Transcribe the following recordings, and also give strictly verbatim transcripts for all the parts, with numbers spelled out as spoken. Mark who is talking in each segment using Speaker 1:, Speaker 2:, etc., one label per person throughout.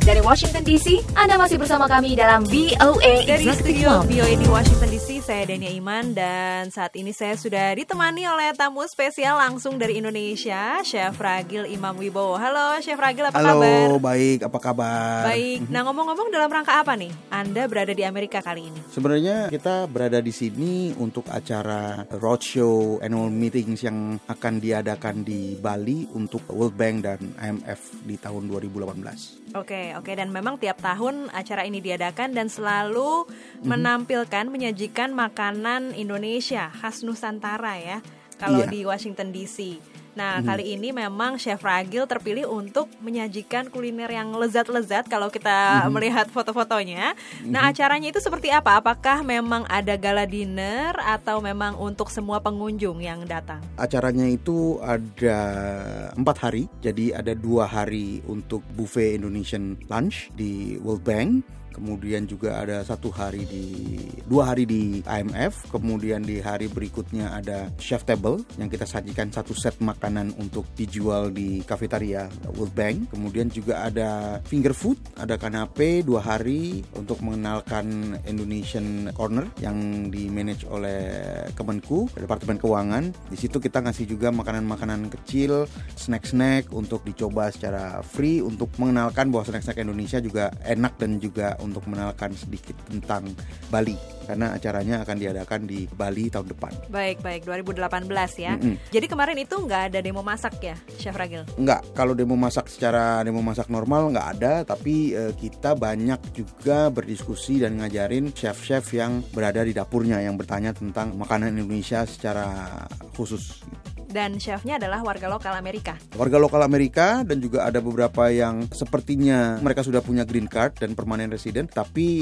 Speaker 1: Dari Washington D C, Anda masih bersama kami dalam V O A
Speaker 2: Dari
Speaker 1: Executive
Speaker 2: studio
Speaker 1: Club.
Speaker 2: V O A di Washington D C, saya Dania Iman dan saat ini saya sudah ditemani oleh tamu spesial langsung dari Indonesia, Chef Ragil Imam Wibowo. Halo Chef Ragil, apa
Speaker 3: Halo,
Speaker 2: kabar?
Speaker 3: Halo, baik, apa kabar?
Speaker 2: Baik, nah ngomong-ngomong dalam rangka apa nih Anda berada di Amerika kali ini?
Speaker 3: Sebenarnya kita berada di sini untuk acara roadshow annual meetings yang akan diadakan di Bali untuk World Bank dan I M F di tahun dua ribu delapan belas.
Speaker 2: Oke, oke, dan memang tiap tahun acara ini diadakan dan selalu mm-hmm. menampilkan, menyajikan makanan Indonesia khas Nusantara ya, kalau iya. di Washington D C. Nah, mm-hmm. kali ini memang Chef Ragil terpilih untuk menyajikan kuliner yang lezat-lezat kalau kita mm-hmm. melihat foto-fotonya. Mm-hmm. Nah, acaranya itu seperti apa? Apakah memang ada gala dinner atau memang untuk semua pengunjung yang datang?
Speaker 3: Acaranya itu ada empat hari, jadi ada dua hari untuk buffet Indonesian lunch di World Bank. Kemudian juga ada satu hari di dua hari di I M F. Kemudian di hari berikutnya ada chef table yang kita sajikan satu set makanan untuk dijual di kafetaria World Bank. Kemudian juga ada finger food, ada kanape dua hari untuk mengenalkan Indonesian Corner yang di manage oleh Kemenku, Departemen Keuangan. Di situ kita ngasih juga makanan-makanan kecil, snack-snack untuk dicoba secara free untuk mengenalkan bahwa snack-snack Indonesia juga enak dan juga untuk mengenalkan sedikit tentang Bali karena acaranya akan diadakan di Bali tahun depan.
Speaker 2: Baik, baik, dua ribu delapan belas ya.
Speaker 3: Mm-mm.
Speaker 2: Jadi kemarin itu nggak ada demo masak ya, Chef Ragil?
Speaker 3: Nggak, kalau demo masak secara demo masak normal nggak ada, tapi eh, kita banyak juga berdiskusi dan ngajarin chef-chef yang berada di dapurnya yang bertanya tentang makanan Indonesia secara khusus.
Speaker 2: Dan chefnya adalah warga lokal Amerika.
Speaker 3: Warga lokal Amerika dan juga ada beberapa yang sepertinya mereka sudah punya green card dan permanent resident, tapi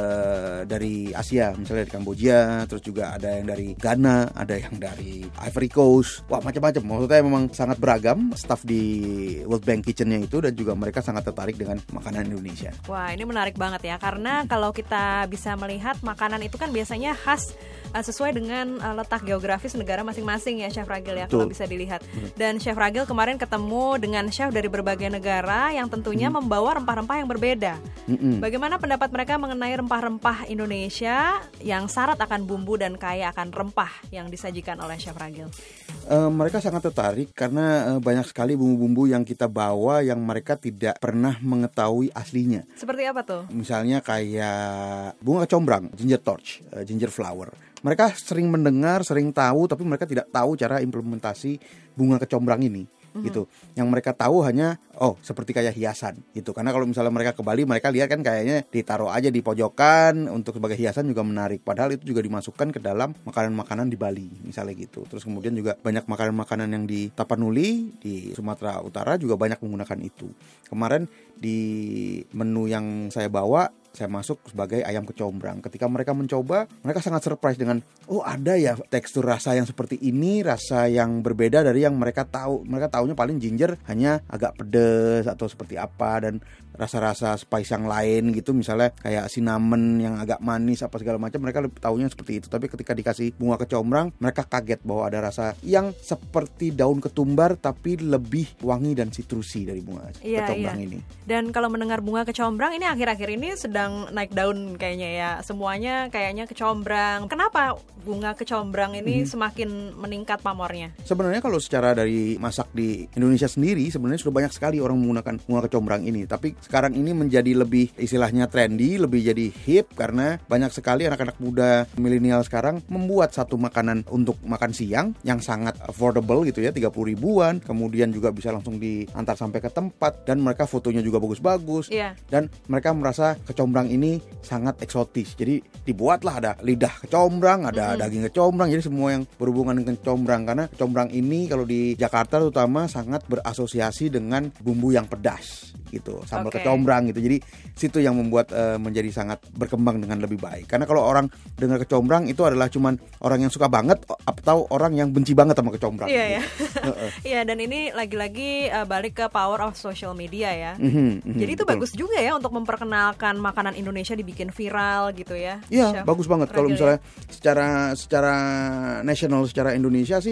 Speaker 3: uh, dari Asia, misalnya dari Kamboja, terus juga ada yang dari Ghana, ada yang dari Ivory Coast, wah macam-macam. Maksudnya memang sangat beragam staff di World Bank Kitchen-nya itu dan juga mereka sangat tertarik dengan makanan Indonesia.
Speaker 2: Wah, ini menarik banget ya karena kalau kita bisa melihat makanan itu kan biasanya khas uh, sesuai dengan uh, letak geografis negara masing-masing ya, Chef Ragil ya. Kalau bisa dilihat. Dan Chef Ragil kemarin ketemu dengan chef dari berbagai negara yang tentunya hmm. membawa rempah-rempah yang berbeda. Hmm. Bagaimana pendapat mereka mengenai rempah-rempah Indonesia yang syarat akan bumbu dan kaya akan rempah yang disajikan oleh Chef Ragil?
Speaker 3: Uh, mereka sangat tertarik karena uh, banyak sekali bumbu-bumbu yang kita bawa yang mereka tidak pernah mengetahui aslinya.
Speaker 2: Seperti apa tuh? Misalnya
Speaker 3: kayak bunga kecombrang, ginger torch, uh, ginger flower. Mereka sering mendengar, sering tahu, tapi mereka tidak tahu cara implementasi bunga kecombrang ini, mm-hmm. gitu. Yang mereka tahu hanya, oh seperti kayak hiasan, gitu. Karena kalau misalnya mereka ke Bali, mereka lihat kan kayaknya ditaruh aja di pojokan untuk sebagai hiasan juga menarik. Padahal itu juga dimasukkan ke dalam makanan-makanan di Bali, misalnya gitu. Terus kemudian juga banyak makanan-makanan yang di Tapanuli, di Sumatera Utara juga banyak menggunakan itu. Kemarin di menu yang saya bawa, saya masuk sebagai ayam kecombrang. Ketika mereka mencoba, mereka sangat surprise dengan, oh ada ya tekstur rasa yang seperti ini, rasa yang berbeda dari yang mereka tahu. Mereka taunya paling ginger hanya agak pedas atau seperti apa, dan rasa-rasa spice yang lain gitu, misalnya kayak cinnamon yang agak manis apa segala macam, mereka taunya seperti itu. Tapi ketika dikasih bunga kecombrang, mereka kaget bahwa ada rasa yang seperti daun ketumbar tapi lebih wangi dan sitrusi dari bunga iya, kecombrang iya. ini.
Speaker 2: Dan kalau mendengar bunga kecombrang ini akhir-akhir ini sedang naik daun kayaknya ya. Semuanya kayaknya kecombrang. Kenapa bunga kecombrang ini hmm. semakin meningkat pamornya?
Speaker 3: Sebenarnya kalau secara dari masak di Indonesia sendiri, sebenarnya sudah banyak sekali orang menggunakan bunga kecombrang ini. Tapi sekarang ini menjadi lebih istilahnya trendy, lebih jadi hip karena banyak sekali anak-anak muda milenial sekarang membuat satu makanan untuk makan siang yang sangat affordable gitu ya, tiga puluh ribuan, kemudian juga bisa langsung diantar sampai ke tempat dan mereka fotonya juga bagus-bagus. Yeah. Dan mereka merasa kecombrang ini sangat eksotis. Jadi dibuatlah ada lidah kecombrang, ada mm-hmm. daging kecombrang, jadi semua yang berhubungan dengan kecombrang karena kecombrang ini kalau di Jakarta terutama sangat berasosiasi dengan bumbu yang pedas gitu, sambal okay. kecombrang gitu. Jadi situ yang membuat uh, menjadi sangat berkembang dengan lebih baik. Karena kalau orang dengar kecombrang itu adalah cuman orang yang suka banget atau orang yang benci banget sama kecombrang.
Speaker 2: Iya gitu. ya. Iya, dan ini lagi-lagi uh, balik ke power of social media ya. Mm-hmm, mm-hmm, Jadi itu betul. Bagus juga ya untuk memperkenalkan makanan Indonesia dibikin viral gitu ya.
Speaker 3: Iya, bagus banget kalau misalnya ya? secara secara nasional, secara Indonesia sih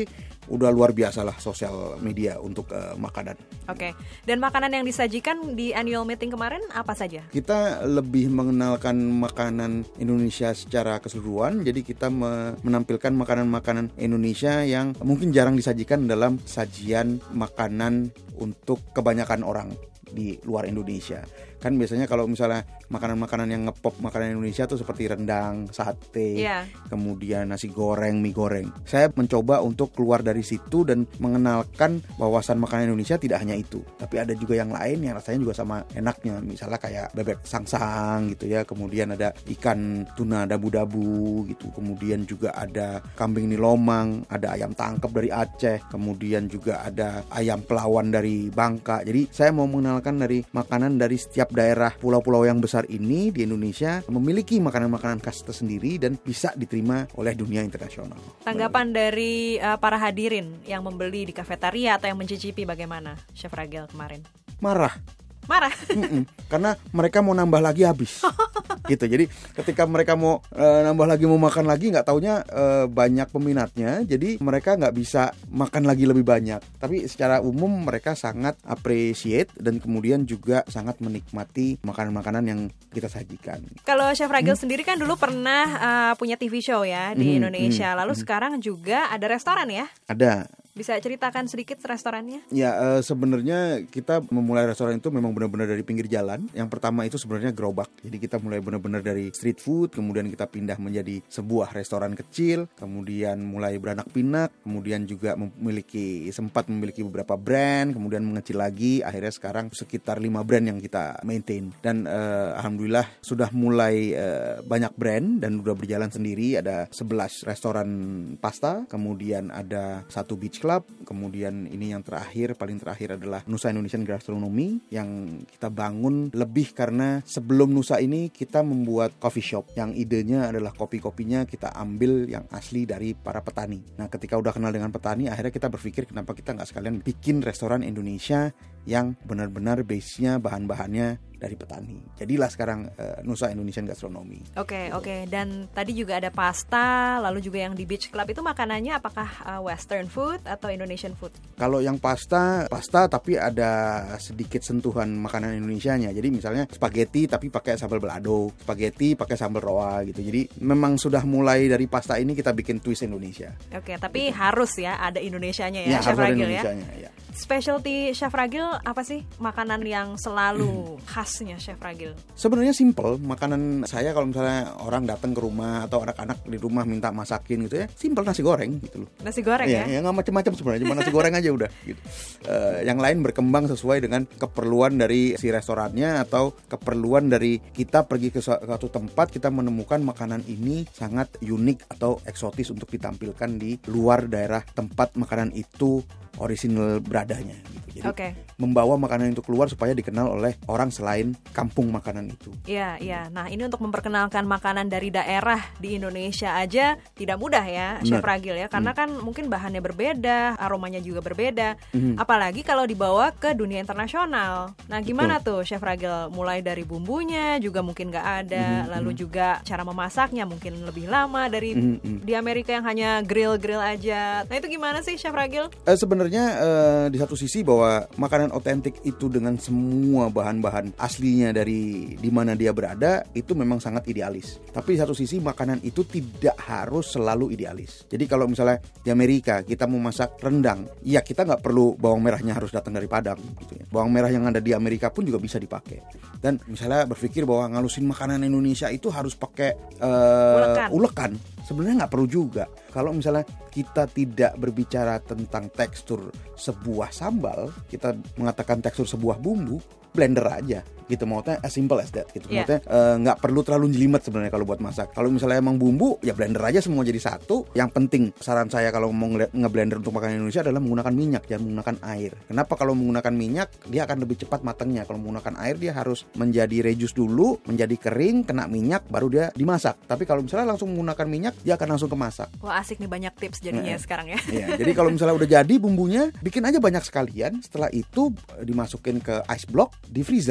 Speaker 3: udah luar biasa lah sosial media untuk uh, makanan.
Speaker 2: Oke, dan makanan yang disajikan di annual meeting kemarin apa saja?
Speaker 3: Kita lebih mengenalkan makanan Indonesia secara keseluruhan, jadi kita me- menampilkan makanan-makanan Indonesia yang mungkin jarang disajikan dalam sajian makanan untuk kebanyakan orang di luar Indonesia. Kan biasanya kalau misalnya makanan-makanan yang ngepop makanan Indonesia tuh seperti rendang, sate, yeah. kemudian nasi goreng, mie goreng. Saya mencoba untuk keluar dari situ dan mengenalkan wawasan makanan Indonesia tidak hanya itu, tapi ada juga yang lain yang rasanya juga sama enaknya. Misalnya kayak bebek sangsang gitu ya, kemudian ada ikan tuna dabu-dabu gitu, kemudian juga ada kambing nilomang, ada ayam tangkep dari Aceh, kemudian juga ada ayam pelawan dari Bangka. Jadi saya mau mengenalkan dari makanan dari setiap daerah pulau-pulau yang besar ini di Indonesia memiliki makanan-makanan khas tersendiri dan bisa diterima oleh dunia internasional.
Speaker 2: Tanggapan dari uh, para hadirin yang membeli di kafetaria atau yang mencicipi bagaimana, Chef Ragil kemarin?
Speaker 3: Marah.
Speaker 2: Marah?
Speaker 3: Karena mereka mau nambah lagi habis. Gitu. Jadi ketika mereka mau e, nambah lagi mau makan lagi, nggak taunya e, banyak peminatnya, jadi mereka nggak bisa makan lagi lebih banyak. Tapi secara umum mereka sangat appreciate dan kemudian juga sangat menikmati makanan-makanan yang kita sajikan.
Speaker 2: Kalau Chef Ragil hmm? sendiri kan dulu pernah uh, punya T V show ya di hmm, Indonesia, hmm, lalu hmm. sekarang juga ada restoran ya?
Speaker 3: Ada.
Speaker 2: Bisa ceritakan sedikit restorannya?
Speaker 3: Ya e, sebenarnya kita memulai restoran itu memang benar-benar dari pinggir jalan. Yang pertama itu sebenarnya gerobak. Jadi kita mulai benar-benar dari street food, kemudian kita pindah menjadi sebuah restoran kecil, kemudian mulai beranak pinak, kemudian juga memiliki sempat memiliki beberapa brand, kemudian mengecil lagi. Akhirnya sekarang sekitar lima brand yang kita maintain. Dan e, alhamdulillah sudah mulai e, banyak brand dan sudah berjalan sendiri. Ada sebelas restoran pasta, kemudian ada satu beach club, kemudian ini yang terakhir, paling terakhir adalah Nusa Indonesian Gastronomy yang kita bangun lebih karena sebelum Nusa ini kita membuat coffee shop yang idenya adalah kopi-kopinya kita ambil yang asli dari para petani. Nah ketika udah kenal dengan petani, akhirnya kita berpikir kenapa kita nggak sekalian bikin restoran Indonesia yang benar-benar base-nya bahan-bahannya dari petani. Jadilah sekarang uh, Nusa Indonesian Gastronomy.
Speaker 2: Oke, okay, oke. Okay. Dan tadi juga ada pasta, lalu juga yang di Beach Club itu makanannya apakah uh, Western food atau Indonesian food?
Speaker 3: Kalau yang pasta, pasta tapi ada sedikit sentuhan makanan Indonesianya. Jadi misalnya spaghetti tapi pakai sambal balado, spaghetti pakai sambal roa gitu. Jadi memang sudah mulai dari pasta ini kita bikin twist Indonesia.
Speaker 2: Oke, okay, tapi gitu. Harus ya ada Indonesianya ya, ya Chef Ragil ya. ya. Specialty Chef Ragil apa sih makanan yang selalu khasnya Chef Ragil?
Speaker 3: Sebenarnya simple. Makanan saya kalau misalnya orang datang ke rumah atau anak-anak di rumah minta masakin gitu ya, simple nasi goreng gitu loh.
Speaker 2: Nasi goreng ya?
Speaker 3: Ya, ya nggak macam-macam sebenarnya, cuma nasi goreng aja udah. Gitu. Uh, yang lain berkembang sesuai dengan keperluan dari si restorannya atau keperluan dari kita pergi ke suatu tempat, kita menemukan makanan ini sangat unik atau eksotis untuk ditampilkan di luar daerah tempat makanan itu original beradanya gitu. Jadi okay. membawa makanan itu keluar supaya dikenal oleh orang selain kampung makanan itu.
Speaker 2: Iya, iya. Nah, ini untuk memperkenalkan makanan dari daerah di Indonesia aja tidak mudah ya, Bener. Chef Ragil ya. Karena hmm. kan mungkin bahannya berbeda, aromanya juga berbeda. Hmm. Apalagi kalau dibawa ke dunia internasional. Nah, gimana Betul. tuh Chef Ragil? Mulai dari bumbunya juga mungkin nggak ada, hmm. lalu juga cara memasaknya mungkin lebih lama dari hmm. di Amerika yang hanya grill-grill aja. Nah, itu gimana sih Chef Ragil?
Speaker 3: Eh, sebenarnya Uh, di satu sisi bahwa makanan otentik itu dengan semua bahan-bahan aslinya dari di mana dia berada itu memang sangat idealis. Tapi di satu sisi makanan itu tidak harus selalu idealis. Jadi kalau misalnya di Amerika kita mau masak rendang, ya kita nggak perlu bawang merahnya harus datang dari Padang gitu ya. Bawang merah yang ada di Amerika pun juga bisa dipakai. Dan misalnya berpikir bahwa ngalusin makanan Indonesia itu harus pakai uh, ulekan. ulekan. Sebenarnya nggak perlu juga. Kalau misalnya kita tidak berbicara tentang tekstur sebuah sambal, kita mengatakan tekstur sebuah bumbu, blender aja gitu, maksudnya as simple as that gitu. Yeah. Maksudnya nggak uh, perlu terlalu jelimet sebenarnya kalau buat masak. Kalau misalnya emang bumbu, ya blender aja semua jadi satu. Yang penting saran saya kalau mau nge-blender untuk makanan Indonesia adalah menggunakan minyak, jangan menggunakan air. Kenapa? Kalau menggunakan minyak dia akan lebih cepat matangnya. Kalau menggunakan air dia harus menjadi reduce dulu, menjadi kering, kena minyak, baru dia dimasak. Tapi kalau misalnya langsung menggunakan minyak, dia akan langsung kemasak.
Speaker 2: Wah, asik nih, banyak tips jadinya nah, sekarang ya.
Speaker 3: Iya, jadi kalau misalnya udah jadi bumbunya, bikin aja banyak sekalian. Setelah itu dimasukin ke ice block, di freezer.
Speaker 2: Nggak apa-apa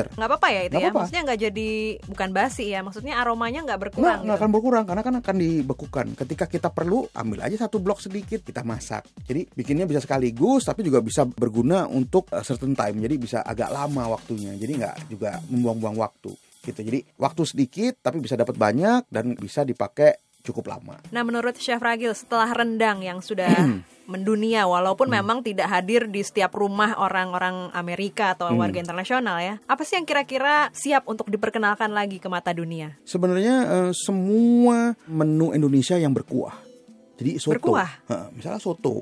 Speaker 2: apa-apa ya itu
Speaker 3: Nggak
Speaker 2: ya?
Speaker 3: apa-apa.
Speaker 2: Maksudnya nggak jadi, bukan basi ya, maksudnya aromanya nggak
Speaker 3: Nggak,
Speaker 2: berkurang
Speaker 3: nggak
Speaker 2: gitu.
Speaker 3: akan berkurang karena kan akan dibekukan. Ketika kita perlu, ambil aja satu blok sedikit, kita masak. Jadi bikinnya bisa sekaligus, tapi juga bisa berguna untuk uh, certain time. Jadi bisa agak lama waktunya. Jadi nggak juga membuang-buang waktu. Gitu. Jadi waktu sedikit, tapi bisa dapat banyak dan bisa dipakai cukup lama.
Speaker 2: Nah, menurut Chef Ragil, setelah rendang yang sudah mendunia, walaupun hmm. memang tidak hadir di setiap rumah orang-orang Amerika atau hmm. warga internasional ya, apa sih yang kira-kira siap untuk diperkenalkan lagi ke mata dunia?
Speaker 3: Sebenarnya uh, semua menu Indonesia yang berkuah. Jadi soto,
Speaker 2: berkuah?
Speaker 3: Uh, misalnya soto,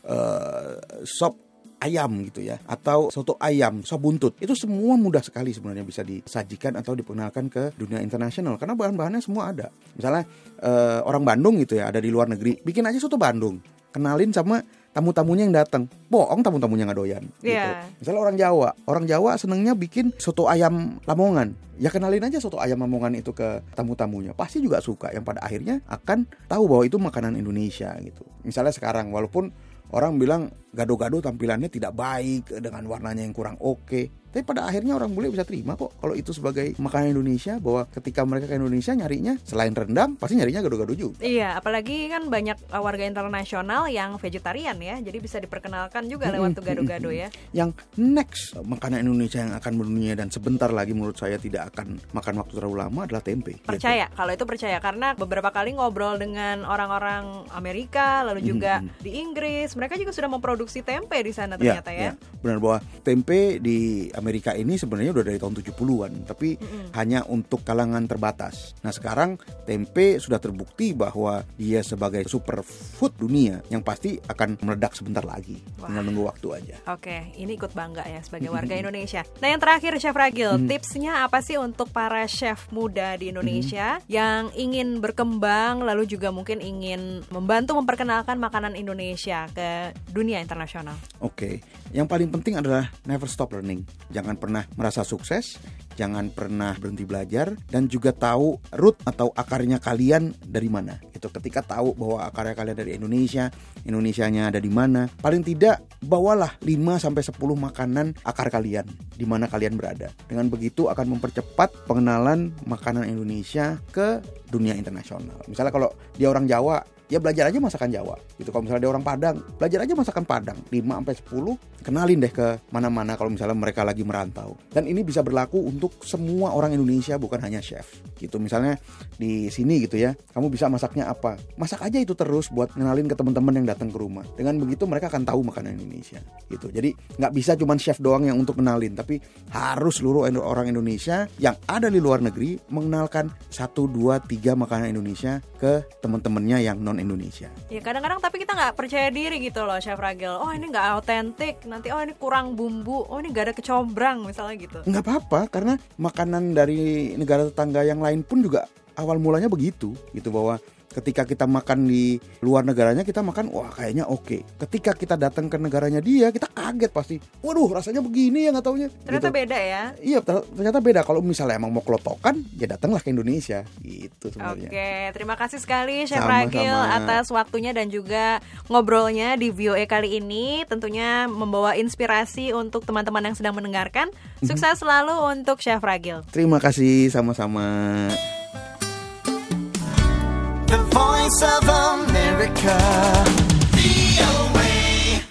Speaker 3: uh, sop ayam gitu ya, atau soto ayam, sop buntut, itu semua mudah sekali sebenarnya bisa disajikan atau diperkenalkan ke dunia internasional karena bahan-bahannya semua ada. Misalnya uh, orang Bandung gitu ya, ada di luar negeri, bikin aja soto Bandung, kenalin sama tamu-tamunya yang datang, bohong tamu-tamunya nggak doyan. Gitu.
Speaker 2: Yeah.
Speaker 3: Misalnya orang Jawa, orang Jawa senengnya bikin soto ayam Lamongan, ya kenalin aja soto ayam Lamongan itu ke tamu-tamunya, pasti juga suka, yang pada akhirnya akan tahu bahwa itu makanan Indonesia gitu. Misalnya sekarang, walaupun orang bilang gado-gado tampilannya tidak baik dengan warnanya yang kurang oke, tapi pada akhirnya orang bule bisa terima kok kalau itu sebagai makanan Indonesia, bahwa ketika mereka ke Indonesia nyarinya selain rendang pasti nyarinya gado-gado juga.
Speaker 2: Iya, apalagi kan banyak warga internasional yang vegetarian ya, jadi bisa diperkenalkan juga lewat tuh gado-gado ya.
Speaker 3: Yang next makanan Indonesia yang akan mendunia dan sebentar lagi menurut saya tidak akan makan waktu terlalu lama adalah tempe.
Speaker 2: Percaya,
Speaker 3: gitu.
Speaker 2: Kalau itu percaya, karena beberapa kali ngobrol dengan orang-orang Amerika, lalu juga mm-hmm. di Inggris, mereka juga sudah memproduksi tempe di sana ternyata ya. ya.
Speaker 3: ya. Benar bahwa tempe di Amerika ini sebenarnya udah dari tahun tujuh puluhan, tapi mm-hmm. hanya untuk kalangan terbatas. Nah sekarang tempe sudah terbukti bahwa dia sebagai superfood dunia yang pasti akan meledak sebentar lagi. Wah. Tinggal nunggu waktu aja.
Speaker 2: Oke, ini ikut bangga ya sebagai warga Indonesia. Nah yang terakhir Chef Ragil, mm-hmm. tipsnya apa sih untuk para chef muda di Indonesia mm-hmm. yang ingin berkembang lalu juga mungkin ingin membantu memperkenalkan makanan Indonesia ke dunia internasional?
Speaker 3: Oke, yang paling penting adalah never stop learning. Jangan pernah merasa sukses, jangan pernah berhenti belajar, dan juga tahu root atau akarnya kalian dari mana. Itu ketika tahu bahwa akarnya kalian dari Indonesia, Indonesianya ada di mana, paling tidak bawalah lima sampai sepuluh makanan akar kalian di mana kalian berada. Dengan begitu akan mempercepat pengenalan makanan Indonesia ke dunia internasional. Misalnya kalau dia orang Jawa, ya belajar aja masakan Jawa gitu. Kalau misalnya dia orang Padang, belajar aja masakan Padang. lima sampai sepuluh kenalin deh ke mana-mana kalau misalnya mereka lagi merantau. Dan ini bisa berlaku untuk semua orang Indonesia, bukan hanya chef gitu. Misalnya di sini gitu ya, kamu bisa masaknya apa, masak aja itu terus buat kenalin ke teman-teman yang datang ke rumah. Dengan begitu mereka akan tahu makanan Indonesia gitu. Jadi nggak bisa cuma chef doang yang untuk kenalin, tapi harus seluruh orang Indonesia yang ada di luar negeri mengenalkan satu, dua, tiga makanan Indonesia ke teman-temannya yang non Indonesia.
Speaker 2: Ya kadang-kadang tapi kita nggak percaya diri gitu loh Chef Ragil. Oh ini nggak autentik, nanti oh ini kurang bumbu, oh ini nggak ada kecombrang misalnya gitu.
Speaker 3: Nggak apa-apa, karena makanan dari negara tetangga yang lain pun juga awal mulanya begitu gitu, bahwa ketika kita makan di luar negaranya kita makan, wah kayaknya oke. Ketika kita datang ke negaranya dia, kita kaget pasti. Waduh, rasanya begini ya nggak taunya.
Speaker 2: Ternyata
Speaker 3: gitu.
Speaker 2: beda ya.
Speaker 3: Iya, ternyata beda. Kalau misalnya emang mau kelotokan, ya datanglah ke Indonesia. Gitu sebenarnya.
Speaker 2: Oke, terima kasih sekali Chef
Speaker 3: Sama-sama.
Speaker 2: Ragil atas waktunya dan juga ngobrolnya di V O A kali ini. Tentunya membawa inspirasi untuk teman-teman yang sedang mendengarkan. Sukses selalu untuk Chef Ragil.
Speaker 3: Terima kasih, sama-sama.
Speaker 4: The Voice of America.